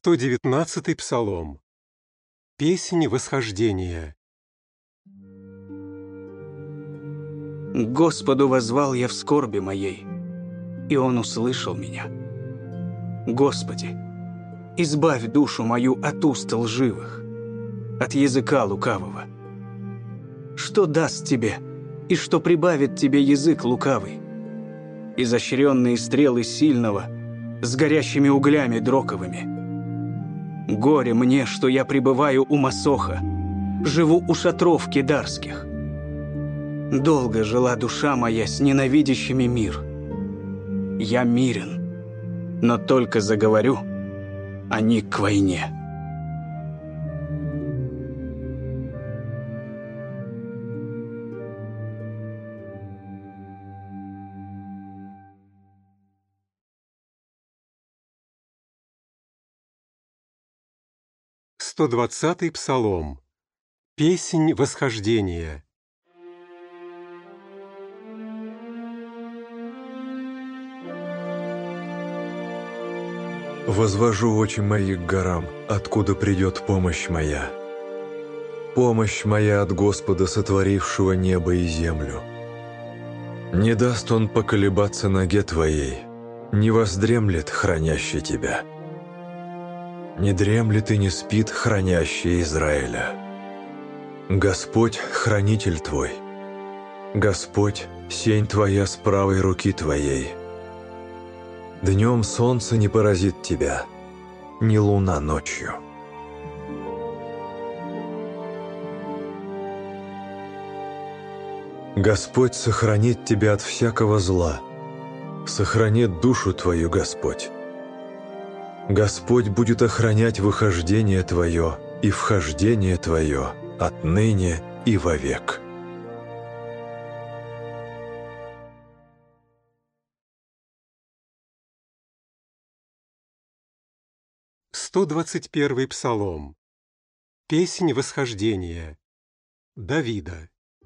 119-й псалом. Песнь восхождения. К Господу воззвал я в скорби моей, и Он услышал меня. Господи, избавь душу мою от уст лживых, от языка лукавого. Что даст тебе, и что прибавит тебе язык лукавый? Изощренные стрелы сильного с горящими углями дроковыми. Горе мне, что я пребываю у Масоха, живу у шатров кедарских. Долго жила душа моя с ненавидящими мир. Я мирен, но только заговорю, они к войне. Сто 120-й псалом. Песнь восхождения. Возвожу очи мои к горам, откуда придет помощь моя. Помощь моя от Господа, сотворившего небо и землю. Не даст Он поколебаться ноге твоей, не воздремлет хранящий тебя. Не дремлет и не спит хранящий Израиля. Господь – хранитель твой. Господь – сень твоя с правой руки твоей. Днем солнце не поразит тебя, ни луна ночью. Господь сохранит тебя от всякого зла, сохранит душу твою Господь. Господь будет охранять выхождение твое и вхождение твое отныне и вовек. Сто 121-й псалом. Песнь восхождения. Давида.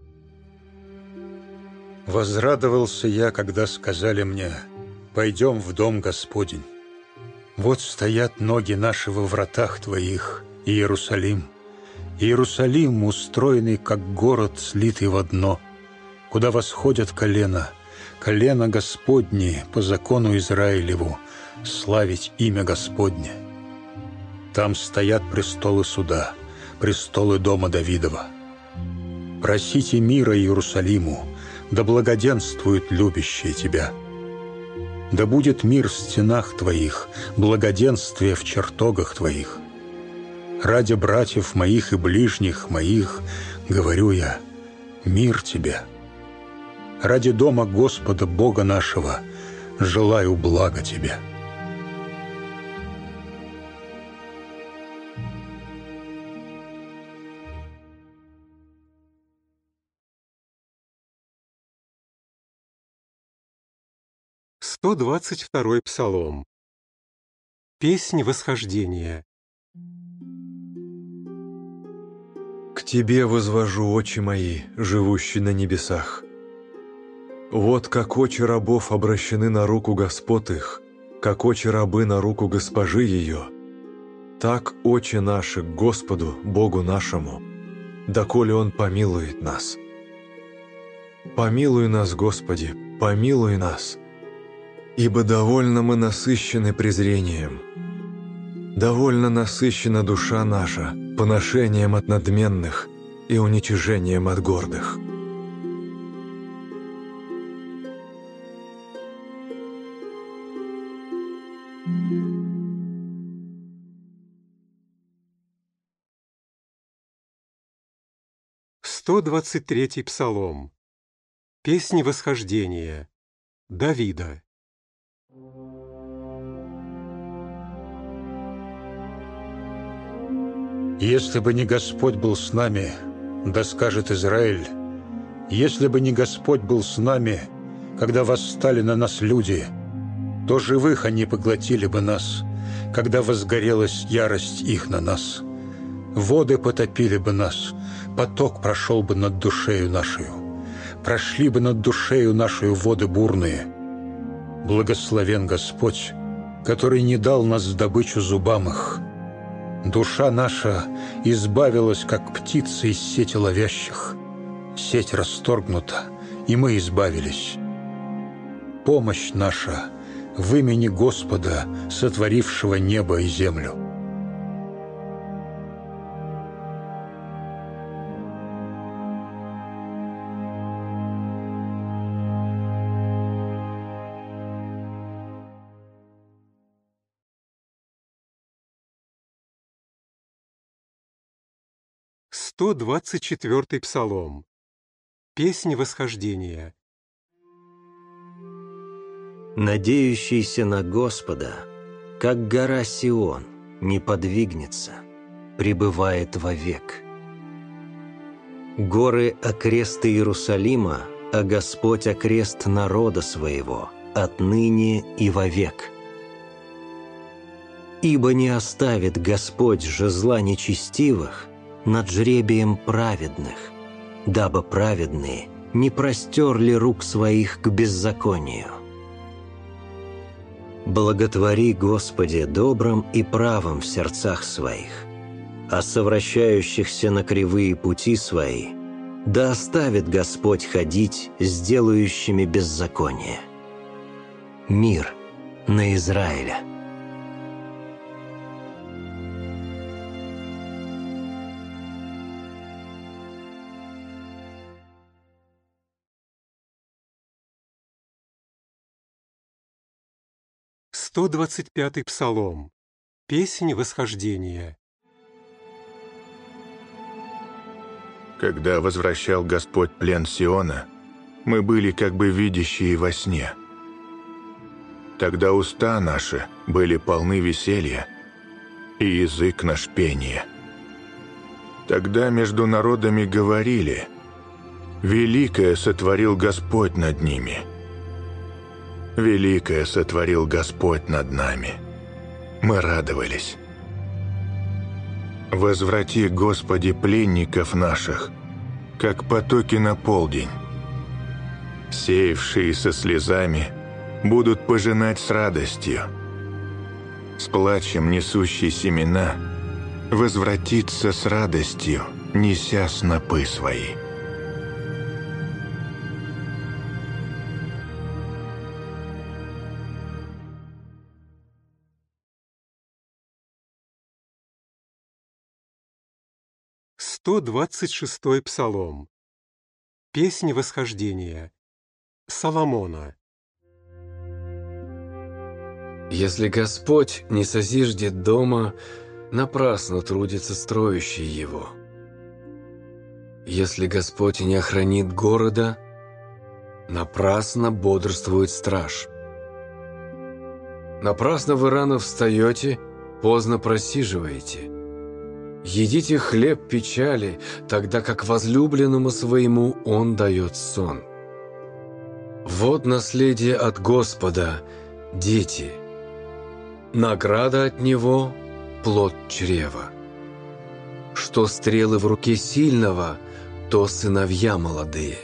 Возрадовался я, когда сказали мне: «Пойдем в дом Господень». Вот стоят ноги наши во вратах Твоих, Иерусалим. Иерусалим, устроенный, как город, слитый в одно, куда восходят колена Господни по закону Израилеву, славить имя Господне. Там стоят престолы суда, престолы дома Давидова. Просите мира Иерусалиму, да благоденствуют любящие Тебя. Да будет мир в стенах Твоих, благоденствие в чертогах Твоих. Ради братьев моих и ближних моих говорю я: мир Тебе. Ради дома Господа Бога нашего желаю блага Тебе. Сто 122-й псалом. Песнь восхождения. К Тебе возвожу очи мои, живущие на небесах. Вот как очи рабов обращены на руку господ их, как очи рабы на руку госпожи ее, так очи наши к Господу, Богу нашему, доколе Он помилует нас. Помилуй нас, Господи, помилуй нас, ибо довольно мы насыщены презрением. Довольно насыщена душа наша поношением от надменных и уничижением от гордых. Сто 123-й псалом. Песнь восхождения. Давида. Если бы не Господь был с нами, да скажет Израиль, если бы не Господь был с нами, когда восстали на нас люди, то живых они поглотили бы нас, когда возгорелась ярость их на нас. Воды потопили бы нас, поток прошел бы над душею нашою, прошли бы над душею нашою воды бурные. Благословен Господь, который не дал нас в добычу зубам их, Душа наша избавилась, как птица из сети ловящих. Сеть расторгнута, и мы избавились. Помощь наша в имени Господа, сотворившего небо и землю. Сто 124-й псалом. Песнь восхождения. Надеющийся на Господа, как гора Сион, не подвигнется, пребывает вовек. Горы окрест Иерусалима, а Господь окрест народа своего, отныне и вовек. Ибо не оставит Господь жезла нечестивых над жребием праведных, дабы праведные не простерли рук своих к беззаконию. Благотвори, Господи, добрым и правым в сердцах своих, а совращающихся на кривые пути свои да оставит Господь ходить с делающими беззаконие. Мир на Израиля. Сто 125-й псалом. Песнь восхождения. Когда возвращал Господь плен Сиона, мы были как бы видящие во сне. Тогда уста наши были полны веселья, и язык наш пение. Тогда между народами говорили: «Великое сотворил Господь над ними». Великое сотворил Господь над нами. Мы радовались. Возврати, Господи, пленников наших, как потоки на полдень. Сеявшие со слезами будут пожинать с радостью. С плачем несущий семена возвратится с радостью, неся снопы свои. Сто 126-й псалом. Песнь восхождения. Соломона. Если Господь не созиждет дома, напрасно трудится строящий его. Если Господь не охранит города, напрасно бодрствует страж. Напрасно вы рано встаете, поздно просиживаете. Едите хлеб печали, тогда как возлюбленному своему он дает сон. Вот наследие от Господа, дети. Награда от Него – плод чрева. Что стрелы в руке сильного, то сыновья молодые.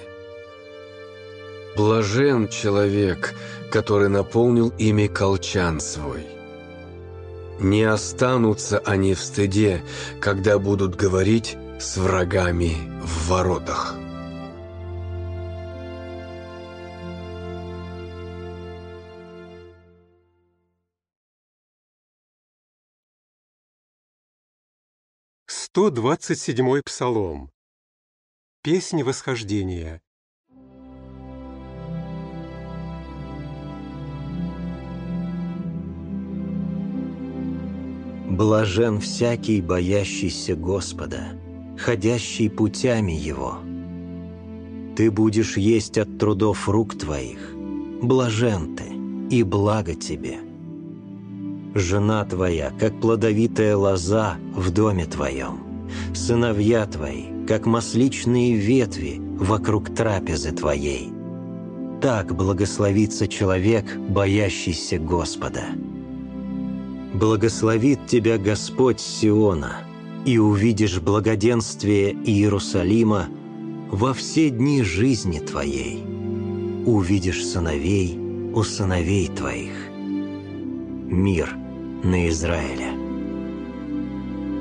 Блажен человек, который наполнил ими колчан свой. Не останутся они в стыде, когда будут говорить с врагами в воротах. Сто 127-й псалом. Песнь восхождения. Блажен всякий, боящийся Господа, ходящий путями Его. Ты будешь есть от трудов рук твоих, блажен ты, и благо тебе. Жена твоя, как плодовитая лоза в доме твоем, сыновья твои, как масличные ветви вокруг трапезы твоей. Так благословится человек, боящийся Господа. Благословит тебя Господь с Сиона, и увидишь благоденствие Иерусалима во все дни жизни твоей. Увидишь сыновей у сыновей твоих. Мир на Израиля.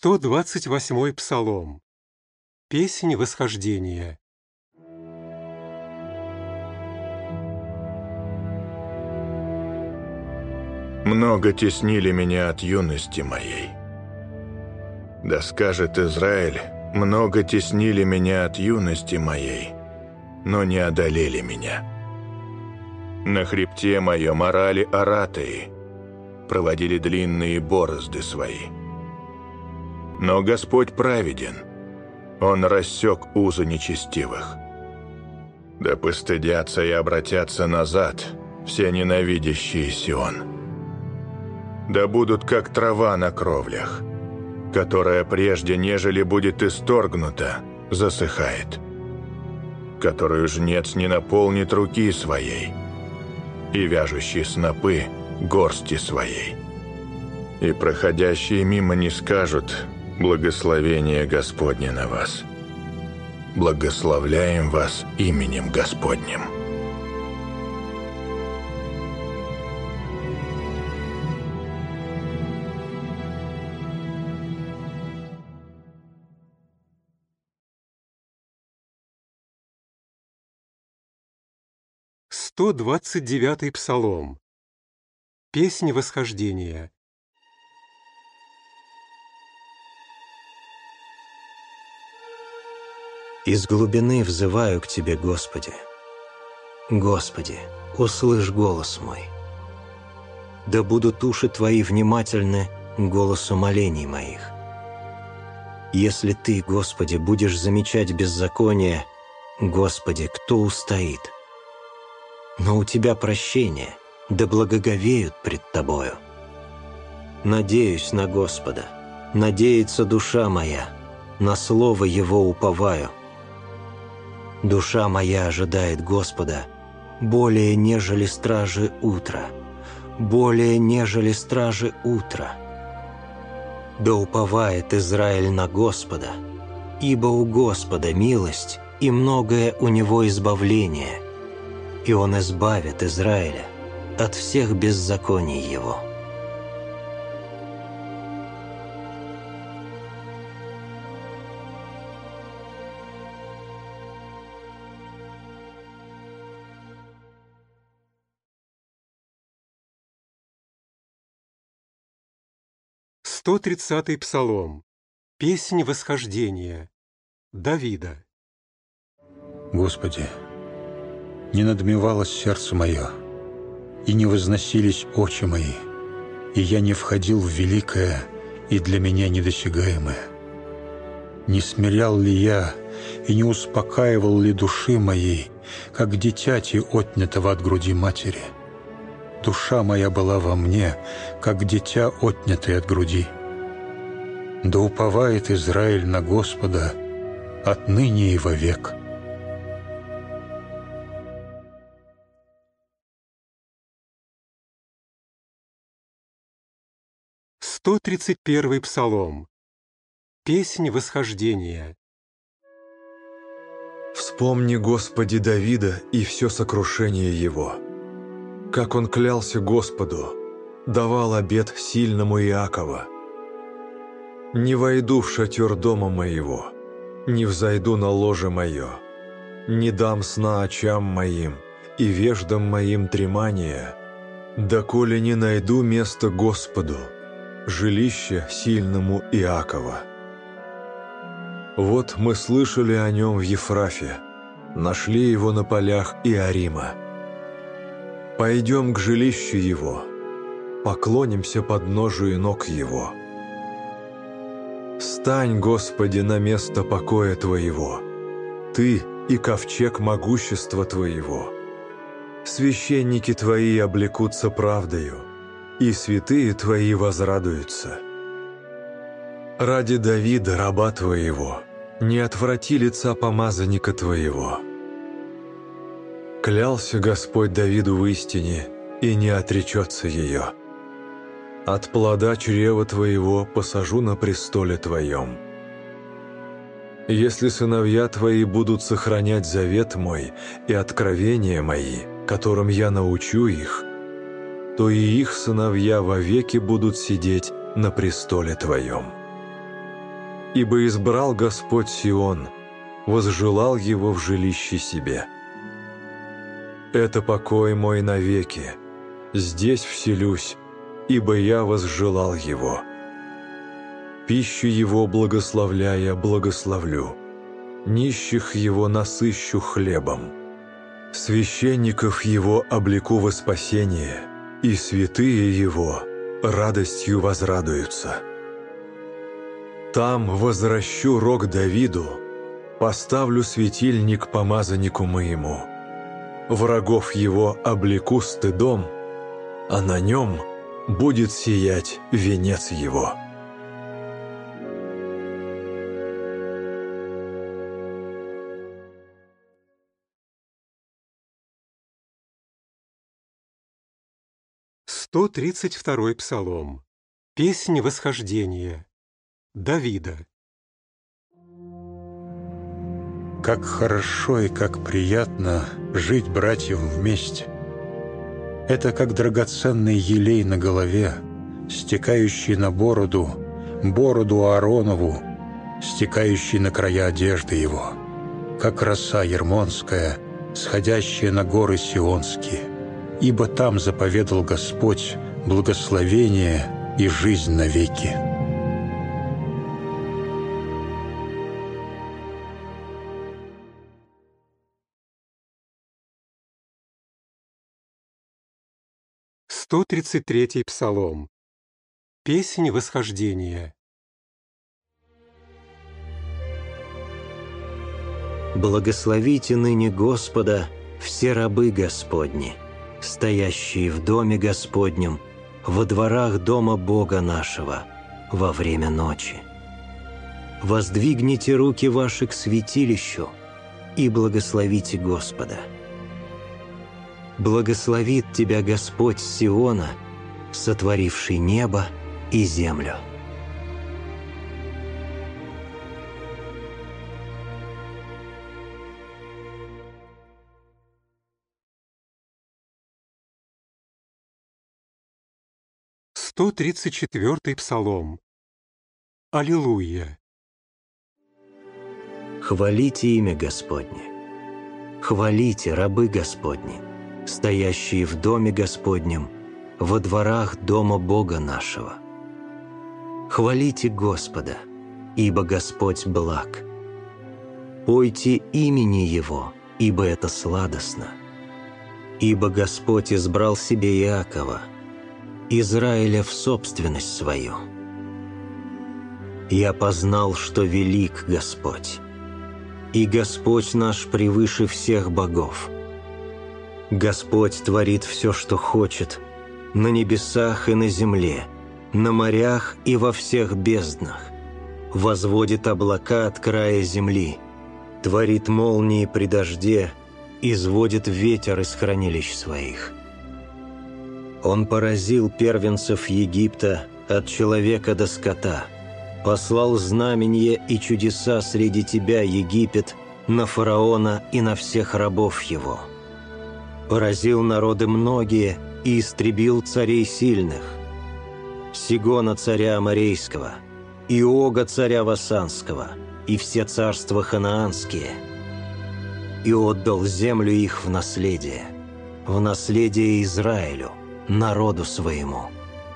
128 псалом. Песнь восхождения. Много теснили меня от юности моей. Да скажет Израиль, много теснили меня от юности моей, но не одолели меня. На хребте моем орали аратаи, проводили длинные борозды свои. Но Господь праведен, Он рассек узы нечестивых. Да постыдятся и обратятся назад все ненавидящие Сион. Да будут как трава на кровлях, которая прежде, нежели будет исторгнута, засыхает, которую жнец не наполнит руки своей, и вяжущие снопы горсти своей. И проходящие мимо не скажут: благословение Господне на вас. Благословляем вас именем Господним. Сто 129-й псалом. Песнь восхождения. Из глубины взываю к Тебе, Господи. Господи, услышь голос мой. Да будут уши Твои внимательны к голосу молений моих. Если Ты, Господи, будешь замечать беззаконие, Господи, кто устоит? Но у Тебя прощение, да благоговеют пред Тобою. Надеюсь на Господа, надеется душа моя, на слово Его уповаю. Душа моя ожидает Господа более, нежели стражи утра, более, нежели стражи утра. Да уповает Израиль на Господа, ибо у Господа милость и многое у Него избавление, и Он избавит Израиля от всех беззаконий его. Сто 130-й псалом. Песнь восхождения. Давида. Господи, не надмевалось сердце мое, и не возносились очи мои, и я не входил в великое и для меня недосягаемое. Не смирял ли я и не успокаивал ли души моей, как дитяти отнятого от груди матери? Душа моя была во мне, как дитя, отнятое от груди. Да уповает Израиль на Господа отныне и вовек. Сто 131-й псалом. Песнь восхождения. Вспомни, Господи, Давида и все сокрушение его. Как он клялся Господу, давал обет сильному Иакова. «Не войду в шатер дома моего, не взойду на ложе мое, не дам сна очам моим и веждам моим дремания, доколе не найду место Господу, жилище сильному Иакова». Вот мы слышали о нем в Ефрафе, нашли его на полях Иорима. Пойдем к жилищу его, поклонимся подножию ног его. Стань, Господи, на место покоя Твоего, Ты и ковчег могущества Твоего. Священники Твои облекутся правдою, и святые Твои возрадуются. Ради Давида, раба Твоего, не отврати лица помазанника Твоего. Клялся Господь Давиду в истине, и не отречется ее. От плода чрева Твоего посажу на престоле Твоем. Если сыновья Твои будут сохранять завет Мой и откровения Мои, которым я научу их, то и их сыновья вовеки будут сидеть на престоле Твоем. ибо избрал Господь Сион, возжелал его в жилище себе. Это покой мой навеки, здесь вселюсь, ибо я возжелал его. Пищу его благословляя благословлю, нищих его насыщу хлебом. Священников его облеку во спасение, и святые его радостью возрадуются. Там возвращу рог Давиду, поставлю светильник помазаннику моему. Врагов его облеку стыдом, а на нем будет сиять венец его. Сто 132-й псалом. Песнь восхождения. Давида. Как хорошо и как приятно жить братьям вместе. Это как драгоценный елей на голове, стекающий на бороду Ааронову, стекающий на края одежды его, как роса ермонская, сходящая на горы сионские. Ибо там заповедал Господь благословение и жизнь навеки. Сто 133-й псалом. Песнь восхождения. Благословите ныне Господа все рабы Господни, стоящие в доме Господнем, во дворах дома Бога нашего, во время ночи. Воздвигните руки ваши к святилищу и благословите Господа. Благословит тебя Господь с Сиона, сотворивший небо и землю. Сто 134-й псалом. Аллилуйя. Хвалите имя Господне. Хвалите, рабы Господни, стоящие в доме Господнем, во дворах дома Бога нашего. Хвалите Господа, ибо Господь благ. Пойте имени Его, ибо это сладостно. Ибо Господь избрал себе Иакова, Израиля в собственность свою. Я познал, что велик Господь, и Господь наш превыше всех богов. Господь творит все, что хочет, на небесах и на земле, на морях и во всех безднах. Возводит облака от края земли, творит молнии при дожде, изводит ветер из хранилищ своих. Он поразил первенцев Египта от человека до скота, послал знамения и чудеса среди тебя, Египет, на фараона и на всех рабов его. Поразил народы многие и истребил царей сильных, Сигона царя Аморейского, и Ога царя Васанского, и все царства ханаанские, и отдал землю их в наследие Израилю, народу своему.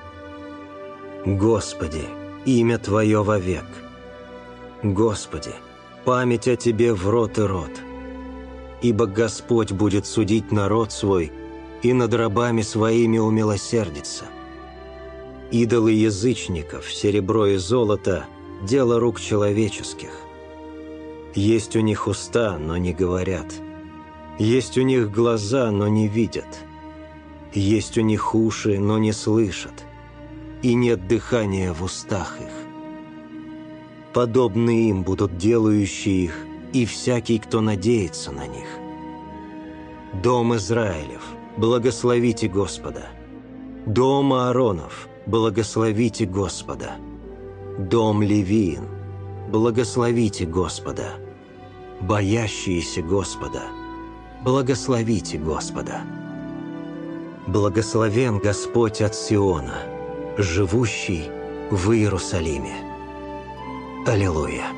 Господи, имя Твое вовек. Господи, память о Тебе в род и род. Ибо Господь будет судить народ свой и над рабами своими умилосердится. Идолы язычников, серебро и золото – дело рук человеческих. Есть у них уста, но не говорят. Есть у них глаза, но не видят. Есть у них уши, но не слышат, и нет дыхания в устах их. Подобны им будут делающие их, и всякий, кто надеется на них. Дом Израилев, благословите Господа. Дом Ааронов, благословите Господа. Дом Левиин, благословите Господа. Боящиеся Господа, благословите Господа. Благословен Господь от Сиона, живущий в Иерусалиме. Аллилуйя.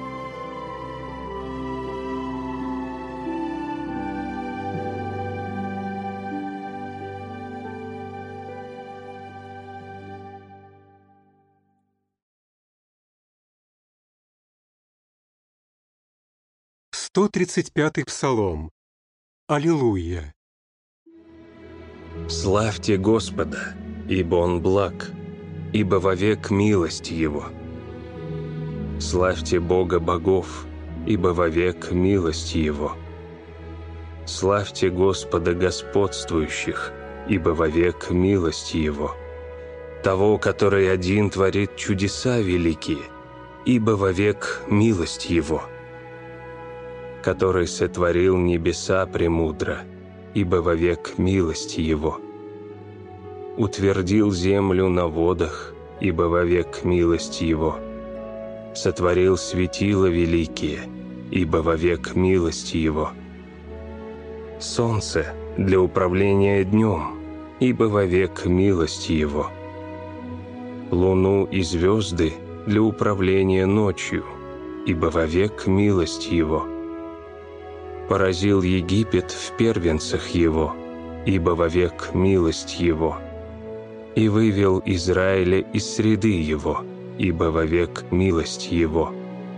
Сто 135-й псалом. Аллилуйя. Славьте Господа, ибо Он благ, ибо вовек милость Его. Славьте Бога богов, ибо вовек милость Его. Славьте Господа господствующих, ибо вовек милость Его. Того, который один творит чудеса великие, ибо вовек милость Его. Который сотворил небеса премудро, ибо вовек милость Его. Утвердил землю на водах, ибо вовек милость Его. Сотворил светила великие, ибо вовек милость Его. Солнце для управления днем, ибо вовек милость Его. Луну и звезды для управления ночью, ибо вовек милость Его. Поразил Египет в первенцах его, ибо вовек милость его. И вывел Израиля из среды его, ибо вовек милость его.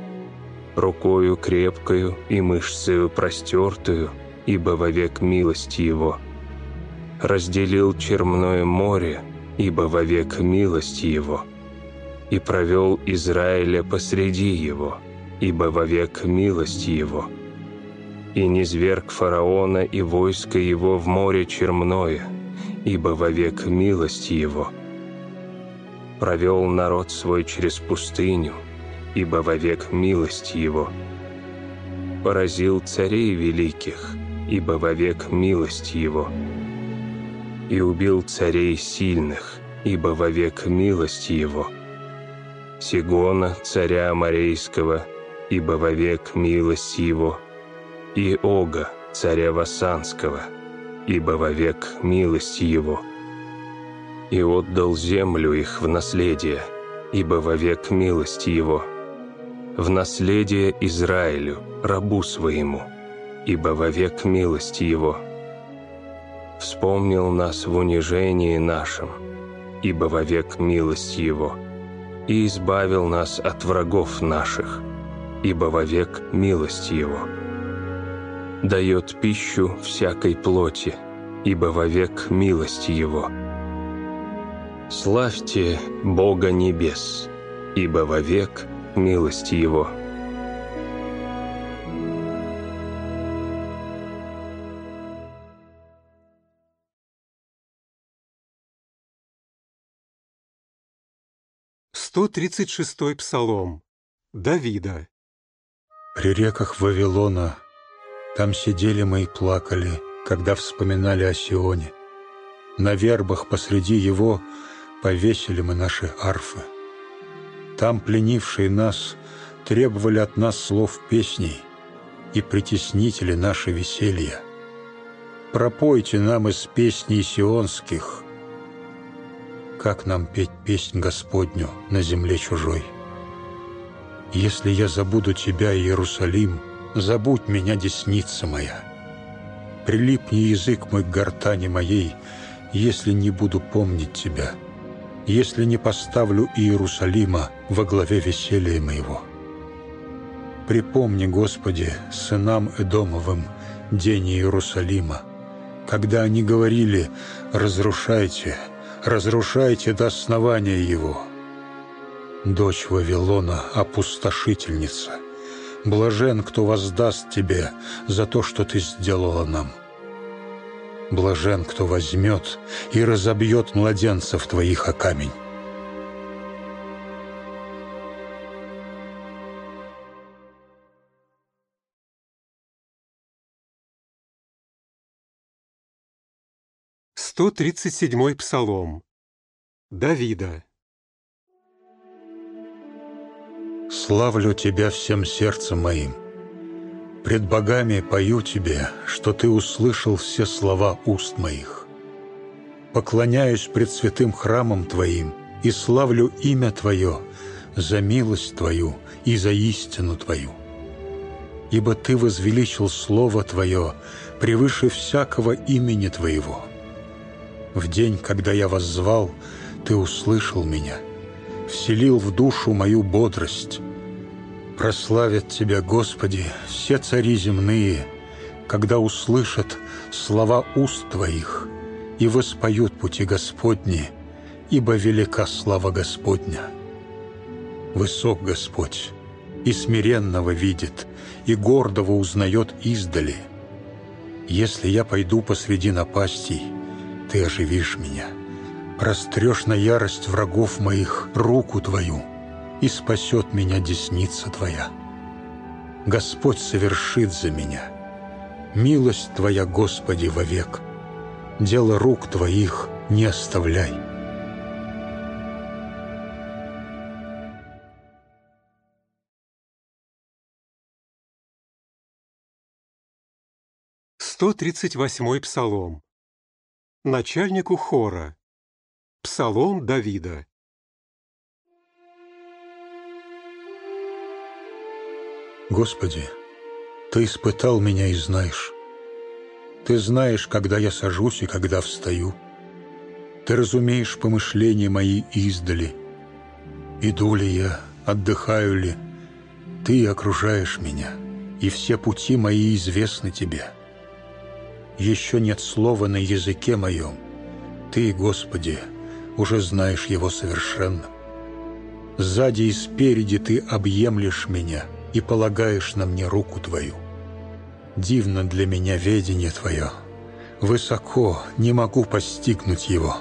Рукою крепкою и мышцею простертую, ибо вовек милость его. Разделил черное море, ибо вовек милость его. И провел Израиля посреди его, ибо вовек милость его. И низвергг фараона и войско его в море черное, ибо вовек милость его. Провел народ свой через пустыню, ибо вовек милость его. Поразил царей великих, ибо вовек милость его. И убил царей сильных, ибо вовек милость его. Сигона, царя Аморейского, ибо вовек милость его. И Ога, царя Васанского, ибо вовек милость его. И отдал землю их в наследие, ибо вовек милость его. В наследие Израилю, рабу своему, ибо вовек милость его. Вспомнил нас в унижении нашем, ибо вовек милость его. И избавил нас от врагов наших, ибо вовек милость его. Дает пищу всякой плоти, ибо вовек милость его. Славьте Бога небес, ибо вовек милость его. Сто 136-й псалом. Давида. При реках Вавилона там сидели мы и плакали, когда вспоминали о Сионе. На вербах посреди его повесили мы наши арфы. Там пленившие нас требовали от нас слов песней и притеснители наши веселья. Пропойте нам из песней сионских. Как нам петь песнь Господню на земле чужой? Если я забуду тебя, Иерусалим, забудь меня, десница моя. Прилипни язык мой к гортани моей, если не буду помнить тебя, если не поставлю Иерусалима во главе веселья моего. Припомни, Господи, сынам Эдомовым день Иерусалима, когда они говорили: «Разрушайте, разрушайте до основания его». Дочь Вавилона — опустошительница. Блажен, кто воздаст тебе за то, что ты сделала нам. Блажен, кто возьмет и разобьет младенцев твоих о камень. Сто 137-й псалом. Давида. Славлю тебя всем сердцем моим. Пред богами пою тебе, что ты услышал все слова уст моих. Поклоняюсь пред святым храмом твоим и славлю имя твое за милость Твою и за истину Твою. Ибо Ты возвеличил Слово Твое превыше всякого имени Твоего. В день, когда я воззвал, Ты услышал меня, вселил в душу мою бодрость. Прославят Тебя, Господи, все цари земные, когда услышат слова уст Твоих и воспоют пути Господни, ибо велика слава Господня. Высок Господь, и смиренного видит, и гордого узнает издали. Если я пойду посреди напастей, Ты оживишь меня, прострешь на ярость врагов моих руку Твою, и спасет меня десница Твоя. Господь совершит за меня. Милость Твоя, Господи, вовек. Дело рук Твоих не оставляй. «138-й псалом. Начальнику хора. Псалом Давида. Господи, Ты испытал меня и знаешь. Ты знаешь, когда я сажусь и когда встаю. Ты разумеешь помышления мои издали. Иду ли я, отдыхаю ли, Ты окружаешь меня, и все пути мои известны Тебе. Еще нет слова на языке моем. Ты, Господи, уже знаешь его совершенно. Сзади и спереди Ты объемлешь меня и полагаешь на мне руку Твою. Дивно для меня ведение Твое. Высоко не могу постигнуть его.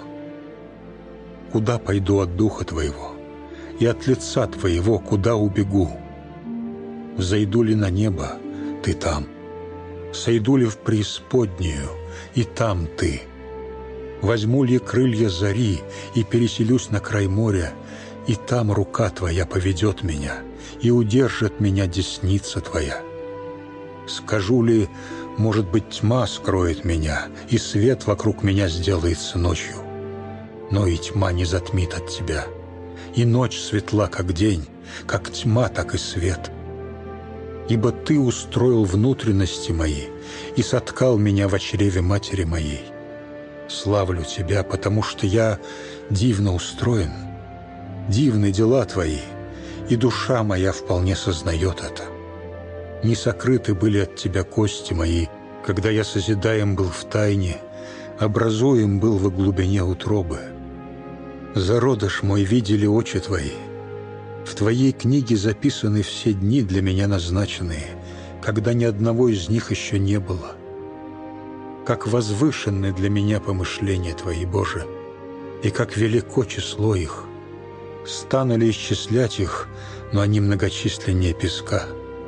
Куда пойду от Духа Твоего? И от лица Твоего куда убегу? Взойду ли на небо? Ты там. Сойду ли в преисподнюю? И там Ты. Возьму ли крылья зари и переселюсь на край моря? И там рука Твоя поведет меня, и удержит меня десница Твоя. Скажу ли, может быть, тьма скроет меня, и свет вокруг меня сделается ночью? Но и тьма не затмит от Тебя, и ночь светла, как день, как тьма, так и свет. Ибо Ты устроил внутренности мои и соткал меня в чреве матери моей. Славлю Тебя, потому что я дивно устроен. Дивны дела Твои, и душа моя вполне сознает это. Не сокрыты были от Тебя кости мои, когда я созидаем был в тайне, образуем был во глубине утробы. Зародыш мой видели очи Твои. В Твоей книге записаны все дни для меня назначенные, когда ни одного из них еще не было. Как возвышенны для меня помышления Твои, Боже, и как велико число их. Стану ли исчислять их, но они многочисленнее песка.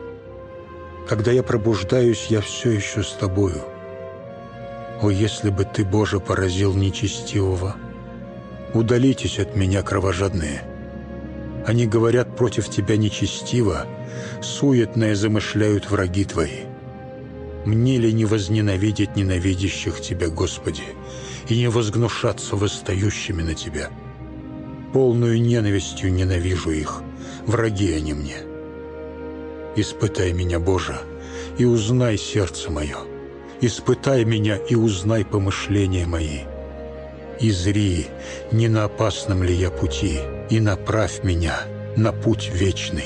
Когда я пробуждаюсь, я все еще с Тобою. О, если бы Ты, Боже, поразил нечестивого! Удалитесь от меня, кровожадные. Они говорят против Тебя нечестиво, суетное замышляют враги Твои. Мне ли не возненавидеть ненавидящих Тебя, Господи, и не возгнушаться восстающими на Тебя? Полную ненавистью ненавижу их, враги они мне. Испытай меня, Боже, и узнай сердце мое. Испытай меня и узнай помышления мои. И зри, не на опасном ли я пути, и направь меня на путь вечный.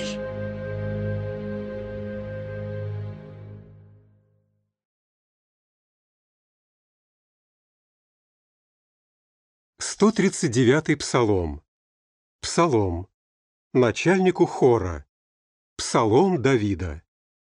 «139-й псалом. Псалом. Начальнику хора. Псалом Давида.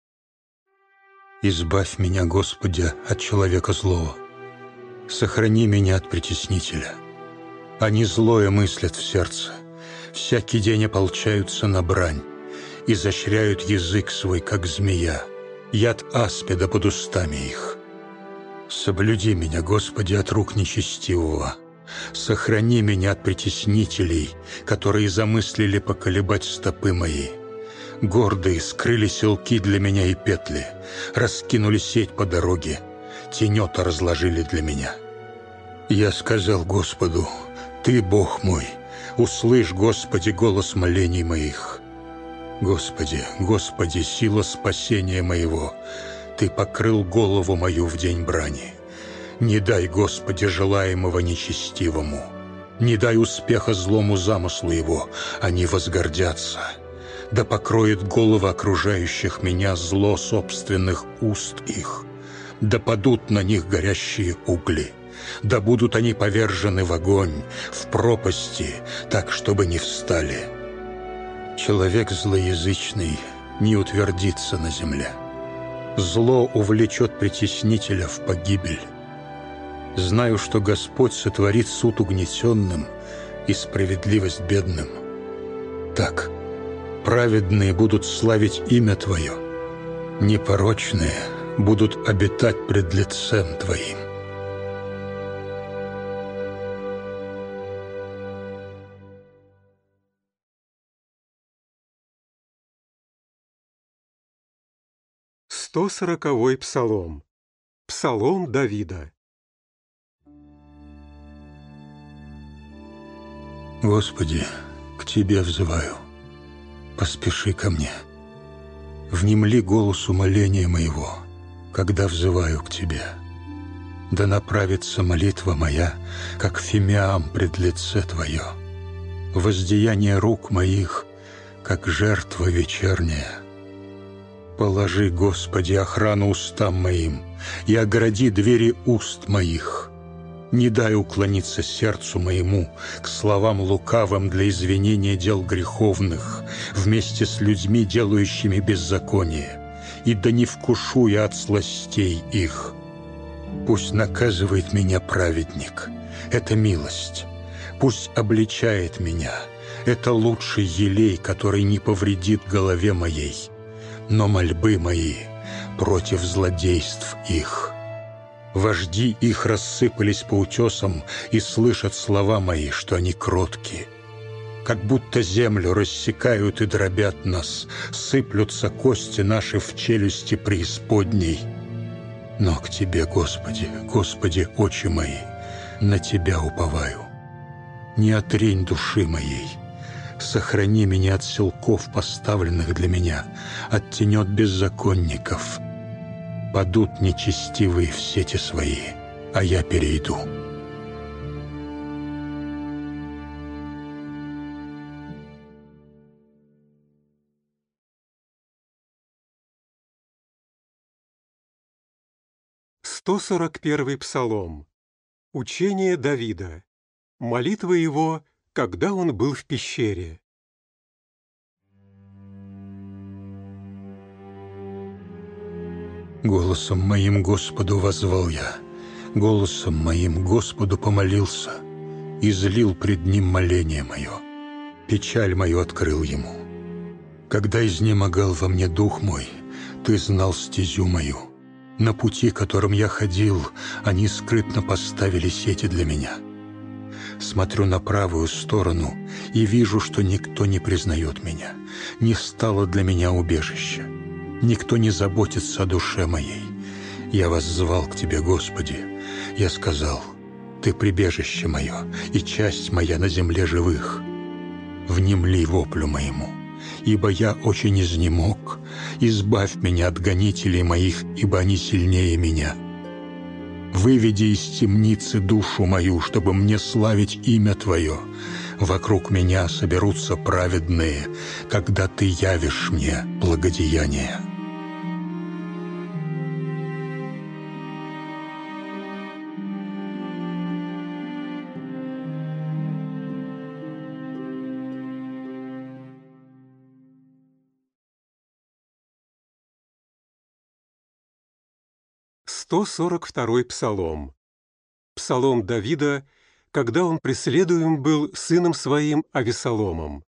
Избавь меня, Господи, от человека злого. Сохрани меня от притеснителя. Они злое мыслят в сердце, всякий день ополчаются на брань, изощряют язык свой, как змея, яд аспида под устами их. Соблюди меня, Господи, от рук нечестивого. Сохрани меня от притеснителей, которые замыслили поколебать стопы мои. Гордые скрыли селки для меня и петли, раскинули сеть по дороге, тенета разложили для меня. Я сказал Господу: Ты, Бог мой, Услышь, Господи, голос молений моих. Господи, Господи, сила спасения моего, Ты покрыл голову мою в день брани. Не дай, Господи, желаемого нечестивому, не дай успеха злому замыслу его, они возгордятся. Да покроет головы окружающих меня зло собственных уст их, да падут на них горящие угли, да будут они повержены в огонь, в пропасти, так, чтобы не встали. Человек злоязычный не утвердится на земле. Зло увлечет притеснителя в погибель. Знаю, что Господь сотворит суд угнетенным и справедливость бедным. Так, праведные будут славить имя Твое, непорочные будут обитать пред лицем Твоим. Сто 140-й псалом. Псалом Давида. Господи, к Тебе взываю, поспеши ко мне. Внемли голосу моления моего, когда взываю к Тебе. Да направится молитва моя, как фимиам пред лице Твое, воздаяние рук моих, как жертва вечерняя. Положи, Господи, охрану устам моим и огради двери уст моих. Не дай уклониться сердцу моему к словам лукавым для извинения дел греховных вместе с людьми, делающими беззаконие, и да не вкушу я от сластей их. Пусть наказывает меня праведник, это милость. Пусть обличает меня, это лучший елей, который не повредит голове моей. Но мольбы мои против злодейств их. Вожди их рассыпались по утесам и слышат слова мои, что они кротки. Как будто землю рассекают и дробят нас, сыплются кости наши в челюсти преисподней. Но к Тебе, Господи, Господи, очи мои, на Тебя уповаю. Не отринь души моей. Сохрани меня от селков, поставленных для меня, от тенет беззаконников. Падут нечестивые в сети свои, а я перейду. Сто 141-й псалом. Учение Давида. Молитва его, когда он был в пещере. Голосом моим Господу воззвал я, голосом моим Господу помолился, излил пред Ним моление мое, печаль мою открыл Ему. Когда изнемогал во мне дух мой, Ты знал стезю мою. На пути, которым я ходил, они скрытно поставили сети для меня. Смотрю на правую сторону и вижу, что никто не признает меня. Не стало для меня убежища. Никто не заботится о душе моей. Я воззвал к Тебе, Господи. Я сказал: Ты прибежище мое и часть моя на земле живых. Внемли воплю моему, ибо я очень изнемог. Избавь меня от гонителей моих, ибо они сильнее меня. Выведи из темницы душу мою, чтобы мне славить имя Твое. Вокруг меня соберутся праведные, когда Ты явишь мне благодеяние. Сто 142-й псалом. Псалом Давида, когда он преследуем был сыном своим Авессаломом.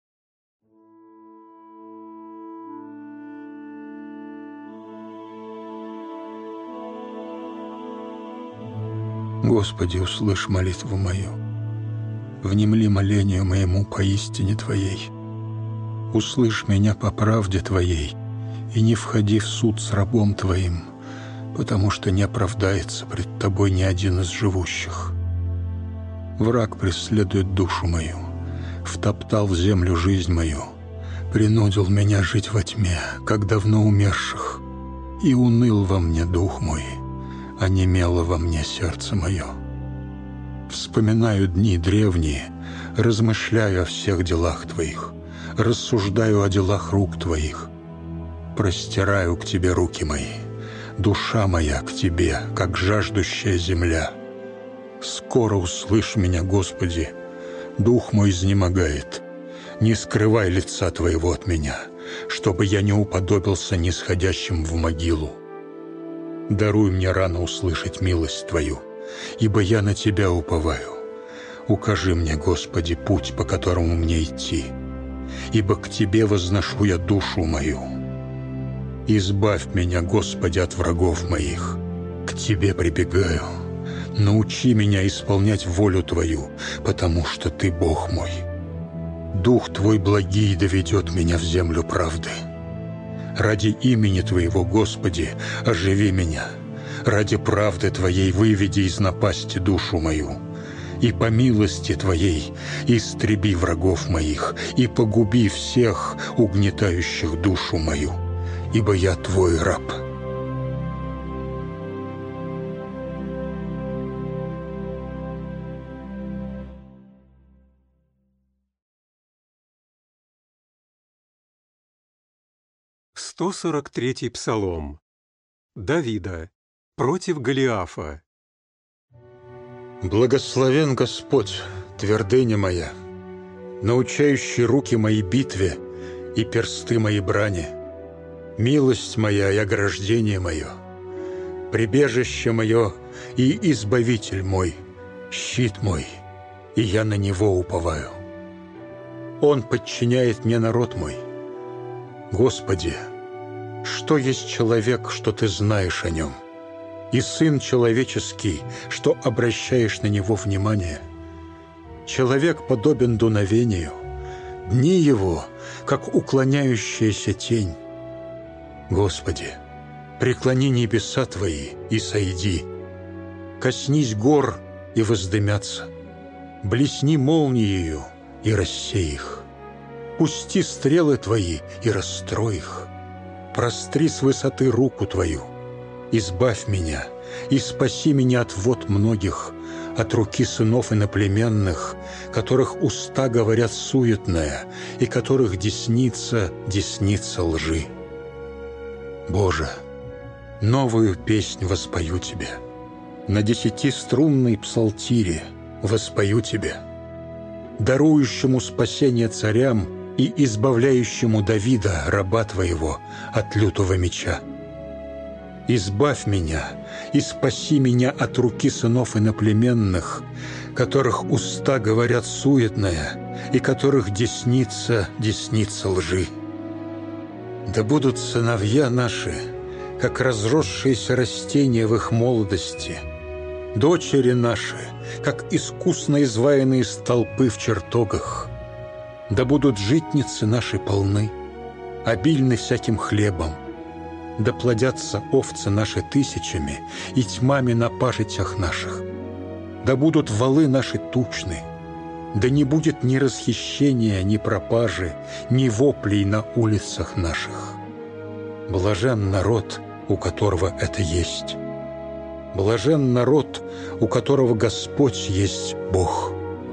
Господи, услышь молитву мою, внемли молению моему поистине Твоей. Услышь меня по правде Твоей, и не входи в суд с рабом Твоим, потому что не оправдается пред Тобой ни один из живущих. Враг преследует душу мою, втоптал в землю жизнь мою, принудил меня жить во тьме, как давно умерших, и уныл во мне дух мой, онемело во мне сердце мое. Вспоминаю дни древние, размышляю о всех делах Твоих, рассуждаю о делах рук Твоих. Простираю к Тебе руки мои, душа моя к Тебе, как жаждущая земля. Скоро услышь меня, Господи, дух мой изнемогает. Не скрывай лица Твоего от меня, чтобы я не уподобился нисходящим в могилу. Даруй мне рано услышать милость Твою, ибо я на Тебя уповаю. Укажи мне, Господи, путь, по которому мне идти, ибо к Тебе возношу я душу мою. Избавь меня, Господи, от врагов моих, к Тебе прибегаю. Научи меня исполнять волю Твою, потому что Ты Бог мой. Дух Твой благий доведет меня в землю правды. Ради имени Твоего, Господи, оживи меня. Ради правды Твоей выведи из напасти душу мою. И по милости Твоей истреби врагов моих, и погуби всех, угнетающих душу мою, ибо я Твой раб». «143-й псалом» Давида против Голиафа. «Благословен Господь, твердыня моя, научающий руки мои битве и персты мои брани, милость моя и ограждение мое, прибежище мое и избавитель мой, щит мой, и я на него уповаю. Он подчиняет мне народ мой. Господи, что есть человек, что Ты знаешь о нем, и сын человеческий, что обращаешь на него внимание? Человек подобен дуновению, дни его, как уклоняющаяся тень. Господи, преклони небеса Твои и сойди, коснись гор и воздымятся, блесни молниею и рассей их, пусти стрелы Твои и расстрой их, простри с высоты руку Твою, избавь меня и спаси меня от вод многих, от руки сынов иноплеменных, которых уста говорят суетное, и которых десница лжи. Боже, новую песнь воспою Тебе, на 10-струнной псалтире воспою Тебе, дарующему спасение царям и избавляющему Давида, раба Твоего, от лютого меча. Избавь меня и спаси меня от руки сынов иноплеменных, которых уста говорят суетное, и которых десница лжи. Да будут сыновья наши, как разросшиеся растения в их молодости, дочери наши, как искусно изваянные столпы в чертогах. Да будут житницы наши полны, обильны всяким хлебом. Да плодятся овцы наши тысячами и тьмами на пашетях наших. Да будут валы наши тучны. Да не будет ни расхищения, ни пропажи, ни воплей на улицах наших. Блажен народ, у которого это есть. Блажен народ, у которого Господь есть Бог».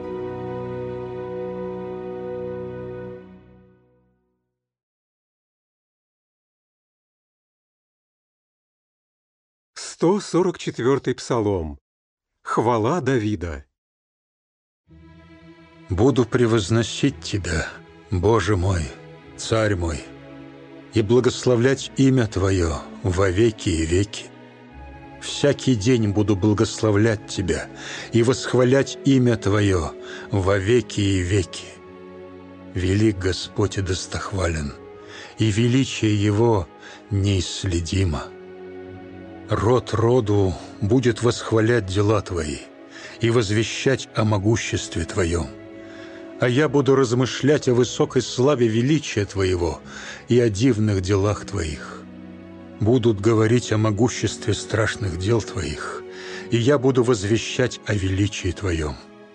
«144-й псалом» Хвала Давида. «Буду превозносить Тебя, Боже мой, Царь мой, и благословлять имя Твое во веки и веки. Всякий день буду благословлять Тебя и восхвалять имя Твое во веки и веки. Велик Господь и достохвален, и величие Его неисследимо. Род роду будет восхвалять дела Твои и возвещать о могуществе Твоем. А я буду размышлять о высокой славе величия Твоего и о дивных делах Твоих. Будут говорить о могуществе страшных дел Твоих, и я буду возвещать о величии Твоем.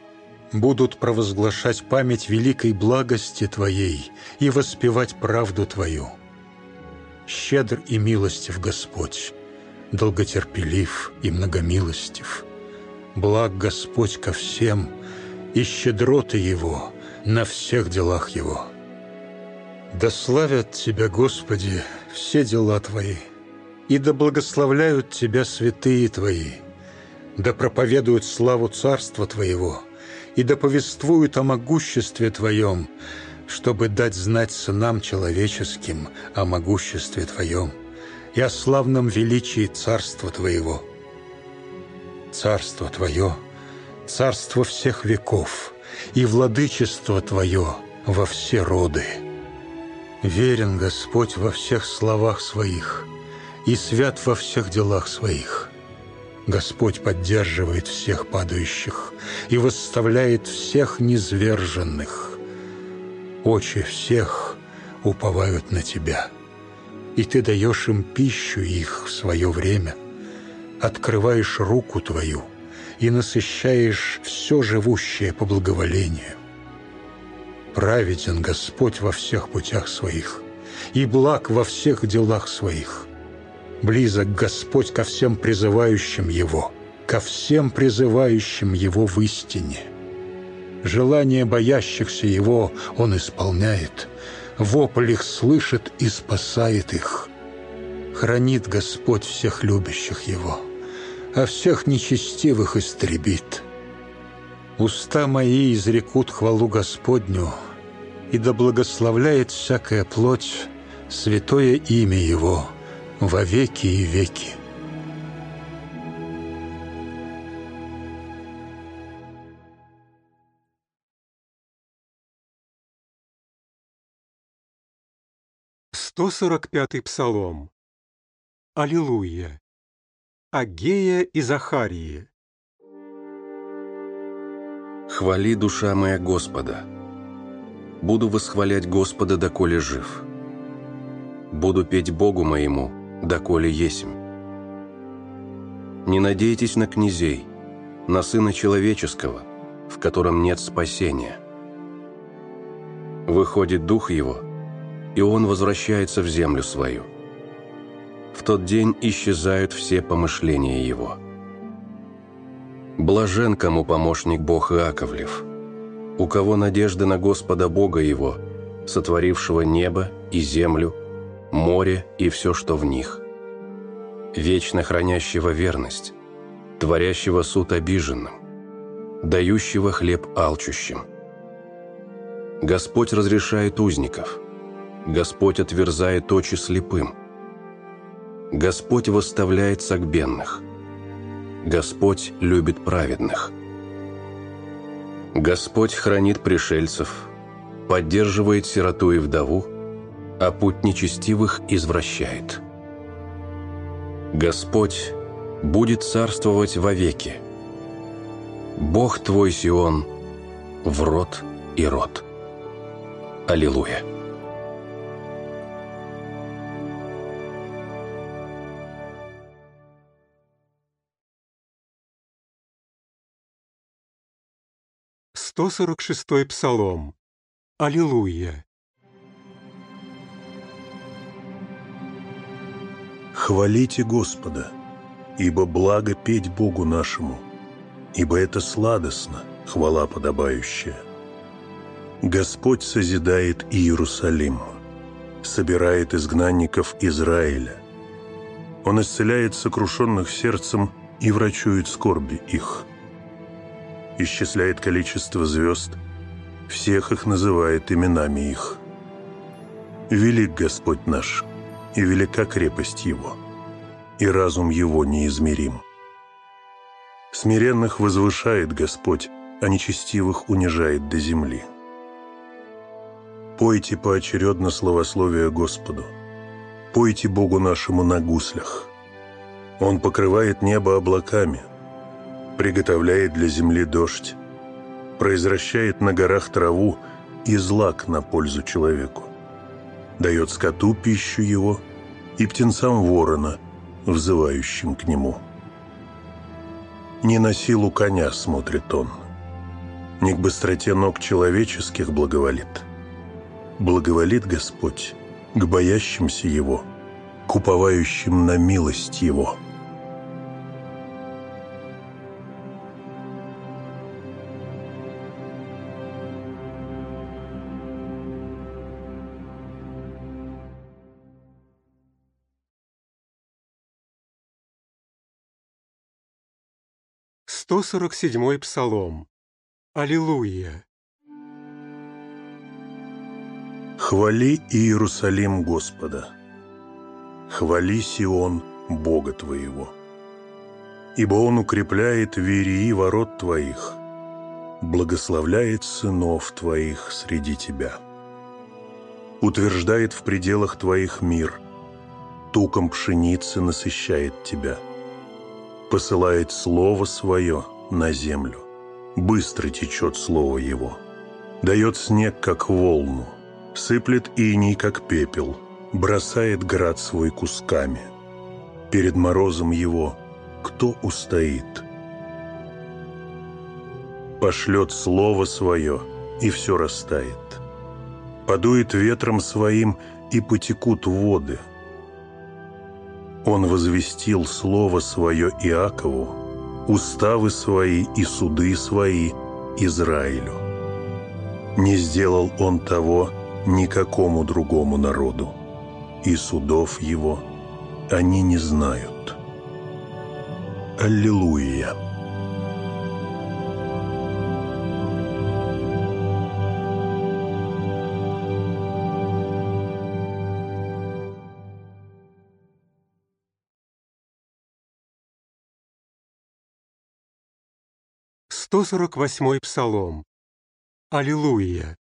будут провозглашать память великой благости Твоей и воспевать правду Твою. Щедр и милостив Господь, долготерпелив и многомилостив. Благ Господь ко всем, и щедроты Его на всех делах Его. Да славят Тебя, Господи, все дела Твои, и да благословляют Тебя святые Твои, да проповедуют славу Царства Твоего, и да повествуют о могуществе Твоем, чтобы дать знать сынам человеческим о могуществе Твоем и о славном величии Царства Твоего. Царство Твое – царство всех веков, и владычество Твое во все роды. Верен Господь во всех словах Своих и свят во всех делах Своих. Господь поддерживает всех падающих и восставляет всех низверженных. Очи всех уповают на Тебя, и Ты даешь им пищу их в свое время, открываешь руку Твою и насыщаешь все живущее по благоволению. Праведен Господь во всех путях Своих, и благ во всех делах Своих. Близок Господь ко всем призывающим Его, ко всем призывающим Его в истине. Желания боящихся Его Он исполняет, вопль их слышит и спасает их. Хранит Господь всех любящих Его, а всех нечестивых истребит. Уста мои изрекут хвалу Господню, и да благословляет всякая плоть святое имя Его во веки и веки. «145-й псалом. Аллилуйя. Аггея и Захарии. Хвали, душа моя, Господа. Буду восхвалять Господа, доколе жив. Буду петь Богу моему, доколе есмь. Не надейтесь на князей, на Сына Человеческого, в котором нет спасения. Выходит дух его, и он возвращается в землю свою. В тот день исчезают все помышления его. Блажен, кому помощник Бог Иаковлев, у кого надежда на Господа Бога его, сотворившего небо и землю, море и все, что в них, вечно хранящего верность, творящего суд обиженным, дающего хлеб алчущим. Господь разрешает узников, Господь отверзает очи слепым, Господь восставляет согбенных, Господь любит праведных. Господь хранит пришельцев, поддерживает сироту и вдову, а путь нечестивых извращает. Господь будет царствовать вовеки. Бог твой, Сион, в род и род. Аллилуйя. «146-й псалом. Аллилуйя. Хвалите Господа, ибо благо петь Богу нашему, ибо это сладостно, хвала подобающая. Господь созидает Иерусалим, собирает изгнанников Израиля. Он исцеляет сокрушенных сердцем и врачует скорби их. Исчисляет количество звезд, всех их называет именами их. Велик Господь наш, и велика крепость Его, и разум Его неизмерим. Смиренных возвышает Господь, а нечестивых унижает до земли. Пойте поочередно славословие Господу, пойте Богу нашему на гуслях. Он покрывает небо облаками, приготовляет для земли дождь, произвращает на горах траву и злак на пользу человеку, дает скоту пищу его и птенцам ворона, взывающим к нему. Не на силу коня смотрит он, ни к быстроте ног человеческих благоволит. Благоволит Господь к боящимся Его, к уповающим на милость Его. Сто 147-й псалом. Аллилуйя. Хвали Иерусалим Господа, хвали Сион Бога твоего, ибо Он укрепляет верии ворот твоих, благословляет сынов твоих среди тебя, утверждает в пределах твоих мир, туком пшеницы насыщает тебя, посылает слово свое на землю, быстро течет слово его, дает снег, как волну, сыплет иней, как пепел, бросает град свой кусками. Перед морозом его кто устоит? Пошлет слово свое, и все растает. Подует ветром своим, и потекут воды. Он возвестил слово свое Иакову, уставы свои и суды свои Израилю. Не сделал он того никакому другому народу, и судов его они не знают. Аллилуйя! Сто 148-й псалом. Аллилуйя.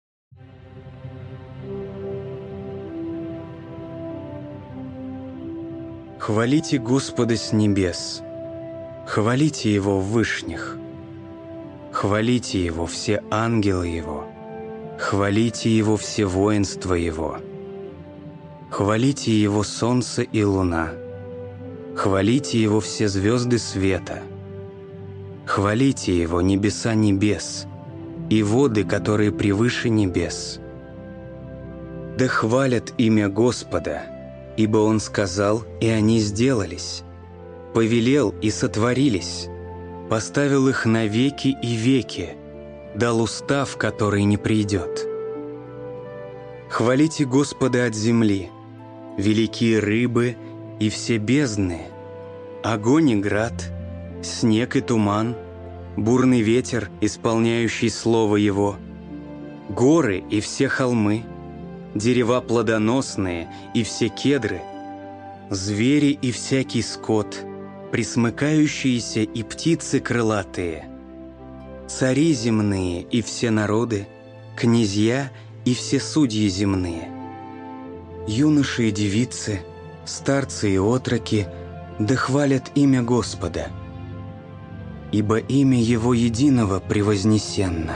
Хвалите Господа с небес, хвалите Его в вышних, хвалите Его все ангелы Его, хвалите Его все воинства Его, хвалите Его солнце и луна, хвалите Его все звезды света, хвалите Его небеса небес и воды, которые превыше небес. Да хвалят имя Господа, ибо Он сказал, и они сделались, повелел, и сотворились, поставил их на веки и веки, дал устав, который не придет. Хвалите Господа от земли, великие рыбы и все бездны, огонь и град, снег и туман, бурный ветер, исполняющий слово Его, горы и все холмы, дерева плодоносные и все кедры, звери и всякий скот, пресмыкающиеся и птицы крылатые, цари земные и все народы, князья и все судьи земные, юноши и девицы, старцы и отроки, да хвалят имя Господа, ибо имя Его единого превознесенно.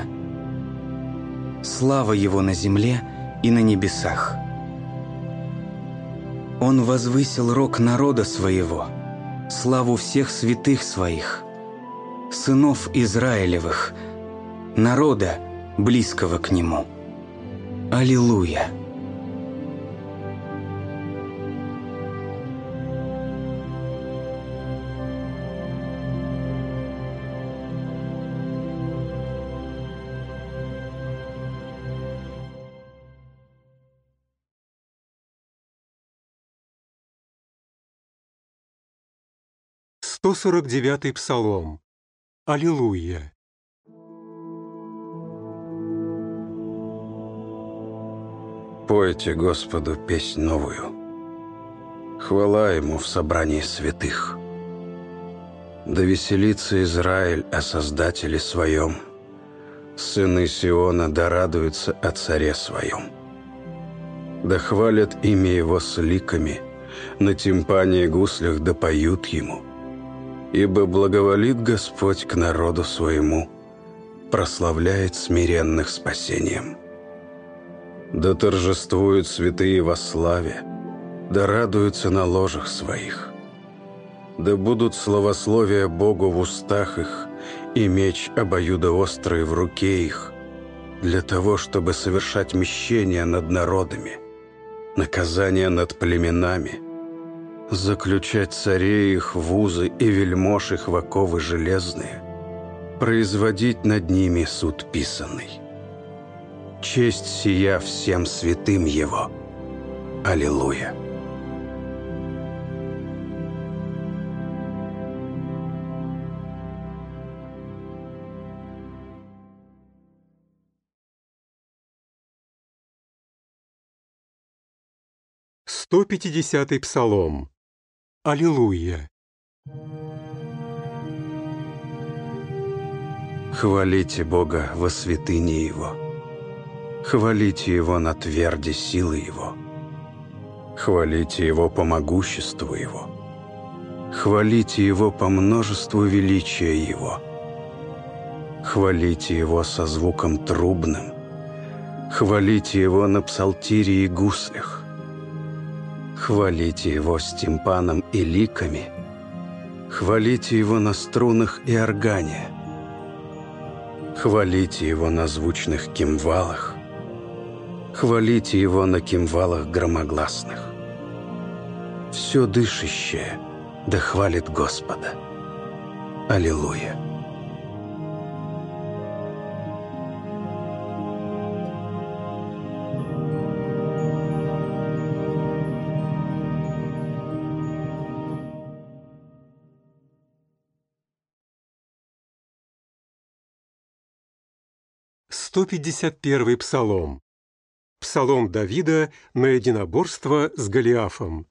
Слава Его на земле и на небесах. Он возвысил рог народа своего, славу всех святых своих, сынов Израилевых, народа, близкого к Нему. Аллилуйя! Сто 149-й псалом. Аллилуйя. Пойте Господу песнь новую. Хвала Ему в собрании святых. Да веселится Израиль о Создателе Своем. Сыны Сиона да радуются о Царе Своем. Да хвалят имя Его с ликами, на тимпане и гуслях да поют Ему. Ибо благоволит Господь к народу Своему, прославляет смиренных спасением. Да торжествуют святые во славе, да радуются на ложах своих. Да будут славословия Богу в устах их, и меч обоюдоострый в руке их, для того, чтобы совершать мщение над народами, наказание над племенами, заключать царей их в узы и вельмож их в оковы железные, производить над ними суд писанный. Честь сия всем святым Его. Аллилуйя. Сто 150-й псалом. Аллилуйя. Хвалите Бога во святыне Его. Хвалите Его на тверде силы Его. Хвалите Его по могуществу Его. Хвалите Его по множеству величия Его. Хвалите Его со звуком трубным. Хвалите Его на псалтире и гуслях. Хвалите Его с тимпаном и ликами. Хвалите Его на струнах и органе. Хвалите Его на звучных кимвалах. Хвалите Его на кимвалах громогласных. Все дышащее да хвалит Господа. Аллилуйя. Сто 151-й псалом. Псалом Давида на единоборство с Голиафом.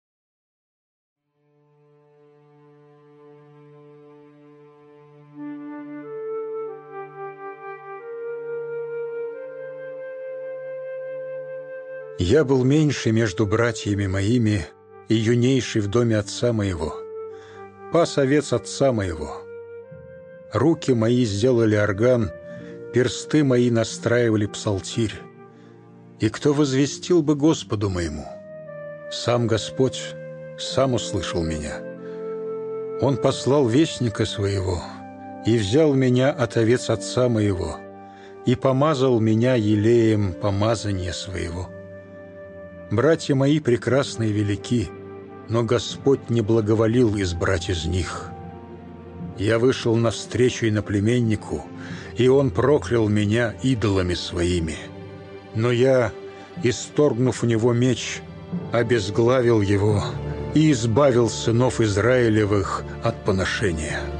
«Я был меньший между братьями моими и юнейший в доме отца моего. Пас овец отца моего. Руки мои сделали орган, персты мои настраивали псалтирь. И кто возвестил бы Господу моему? Сам Господь сам услышал меня. Он послал вестника своего и взял меня от овец отца моего и помазал меня елеем помазания своего. Братья мои прекрасны и велики, но Господь не благоволил избрать из них. Я вышел навстречу иноплеменнику, и он проклял меня идолами своими. Но я, исторгнув у него меч, обезглавил его и избавил сынов Израилевых от поношения».